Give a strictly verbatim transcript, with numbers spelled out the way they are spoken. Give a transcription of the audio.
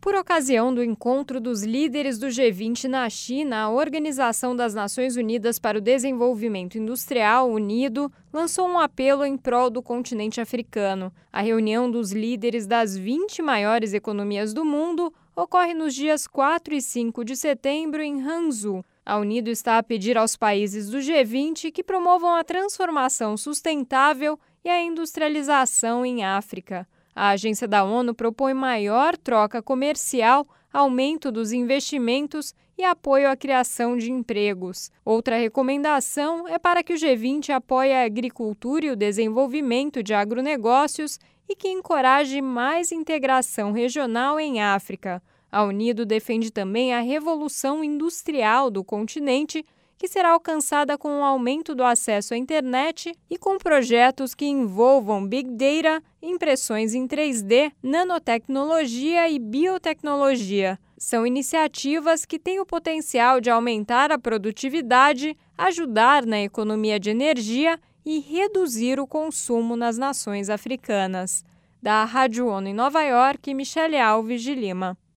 Por ocasião do encontro dos líderes do G vinte na China, a Organização das Nações Unidas para o Desenvolvimento Industrial, UNIDO, lançou um apelo em prol do continente africano. A reunião dos líderes das vinte maiores economias do mundo ocorre nos dias quatro e cinco de setembro em Hangzhou. A UNIDO está a pedir aos países do G vinte que promovam a transformação sustentável e a industrialização em África. A agência da ONU propõe maior troca comercial, aumento dos investimentos e apoio à criação de empregos. Outra recomendação é para que o G vinte apoie a agricultura e o desenvolvimento de agronegócios e que encoraje mais integração regional em África. A UNIDO defende também a revolução industrial do continente, que será alcançada com o aumento do acesso à internet e com projetos que envolvam Big Data, impressões em três D, nanotecnologia e biotecnologia. São iniciativas que têm o potencial de aumentar a produtividade, ajudar na economia de energia e reduzir o consumo nas nações africanas. Da Rádio ONU em Nova York, Michele Alves de Lima.